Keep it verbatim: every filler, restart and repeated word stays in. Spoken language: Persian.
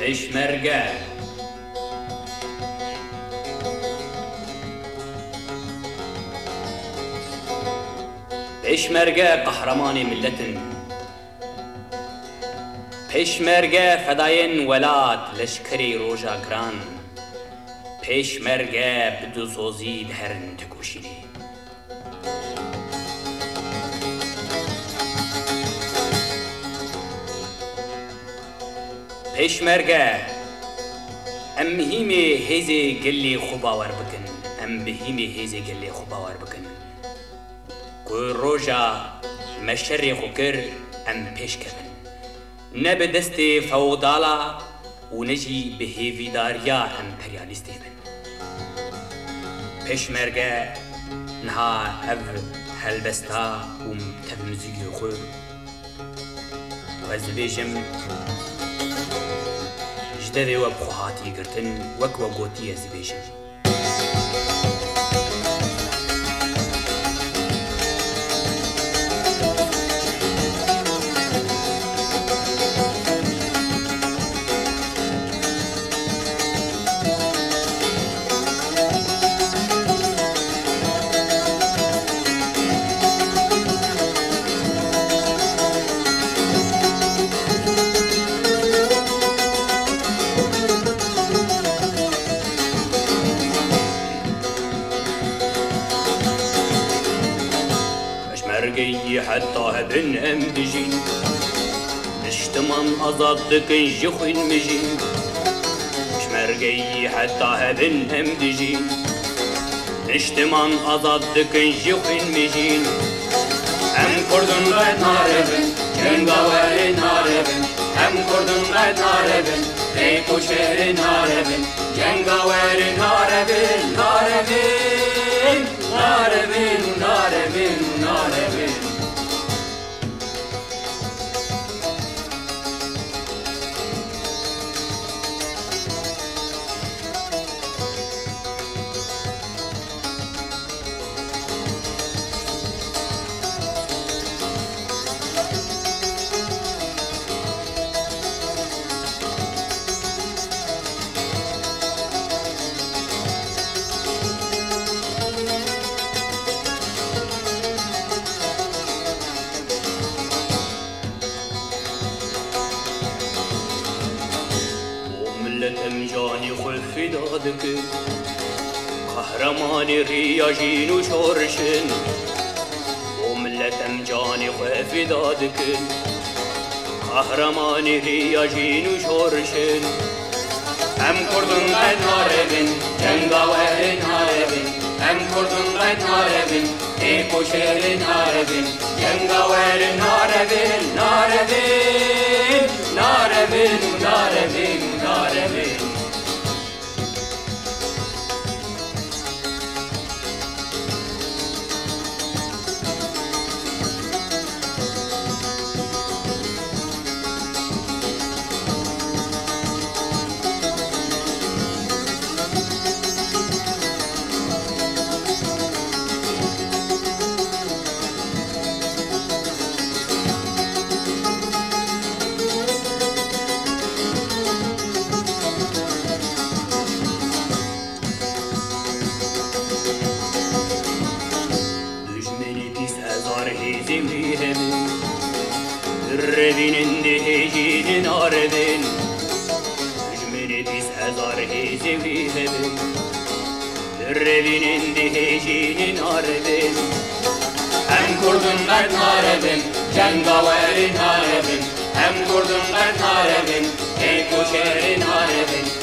پشمرگه پشمرگه قهرمان ملتن، پشمرگه فداین ولات لشکری روژا گران، پشمرگه بدوزوزی دهرن تکوشیدی. پشمرگه ام هیمی هیزی گلی خوباور بکن، ام بهیمی هیزی گلی خوباور بکن. که روژا مشری خوکر ام پیش کبن، نه به دست فودالا و نجی به هیویداریا امپریالیستی بن. پشمرگه نها او هلبستا و تفمزیگی خو و زبیجم جدوی و بخواهاتی گرتن وک و گوتی زبیجم. پشمرگی حتی هبن ام بجین، نشتمان آزاد دکن جخوین مجین. پشمرگی حتی هبن ام بجین، نشتمان آزاد دکن جخوین مجین. ام کردن قد ناربن، جنگاور ناربن. ام کردن قد ناربن، ریک و شهر ناربن. جنگاور ناربن، ناربن، ناربن، ناربن، ناربن. ملتم جانی خلفی دادکن، قهرمان ریاجین و شورشن. و ملتم جانی خلفی دادکن، قهرمان ریاجین و شورشن. ام کردن قد ناربن، جنگاور ناربن. ام کردن قد ناربن، ریک و شهر ناربن. جنگاور ناربن، ناربن، ناربن، ناربن، ناربن. ربین دهیجین ناربین، جمعی بیس هزار هیزی ویهبین. ربین دهیجین ناربین، ام کردن قد ناربین، جنگاور ناربین. ام کردن قد ناربین، ریک و شهر ناربین.